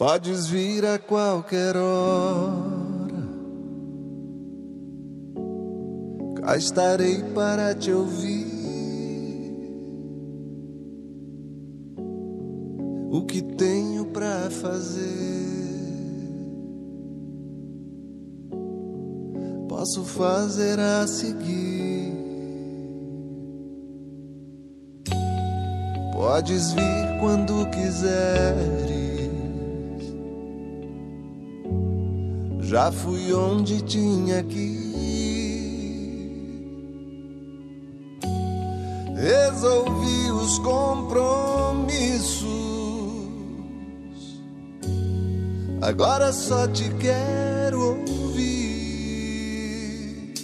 Podes vir a qualquer hora, cá estarei para te ouvir. O que tenho pra fazer, posso fazer a seguir. Podes vir quando quiseres. Já fui onde tinha que ir. Resolvi os compromissos. Agora só te quero ouvir.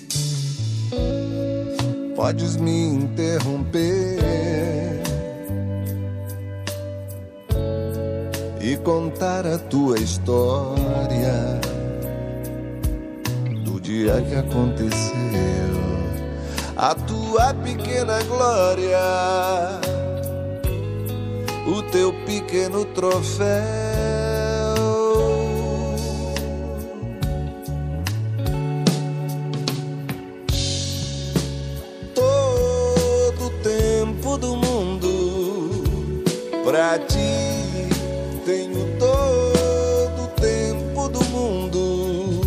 Podes me interromper e contar a tua história do dia que aconteceu, a tua pequena glória, o teu pequeno troféu. Pra ti tenho todo o tempo do mundo,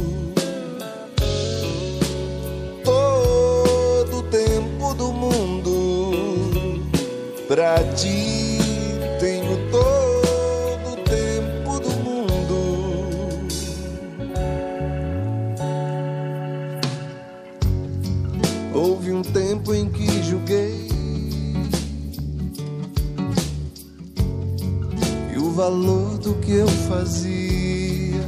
todo o tempo do mundo. Pra ti tenho todo o tempo do mundo. Houve um tempo em que julguei o valor do que eu fazia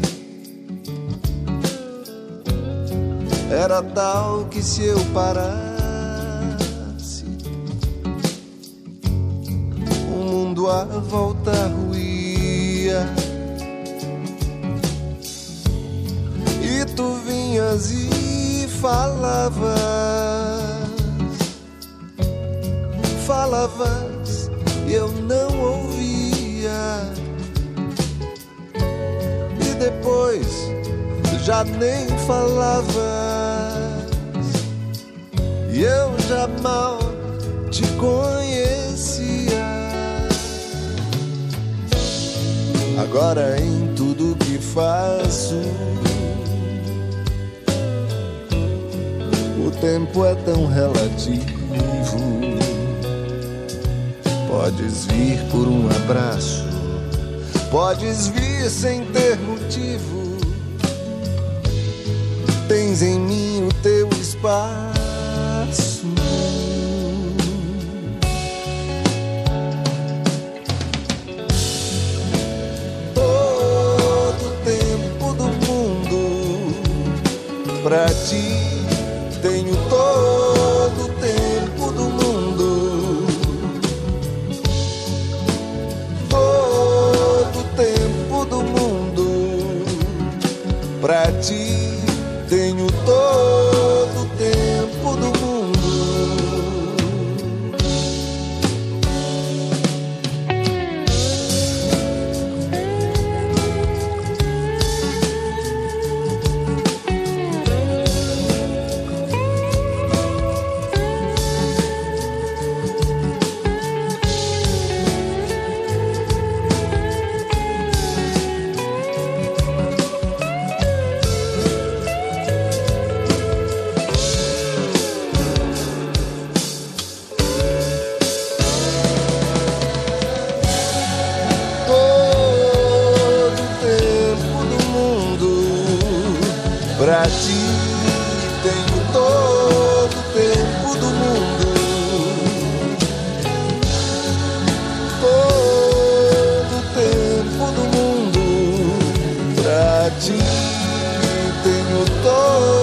era tal que se eu parasse, o mundo à volta ruía. E tu vinhas e falavas e eu não ouvia. E depois já nem falavas e eu já mal te conhecia. Agora em tudo que faço, o tempo é tão relativo. Podes vir por um abraço, podes vir sem ter motivo. Tens em mim o teu espaço. Todo o tempo do mundo, pra ti tenho todo o tempo do mundo. Pra ti tenho todo o tempo do mundo. Pra ti tenho todo o tempo do mundo, todo o tempo do mundo. Pra ti tenho todo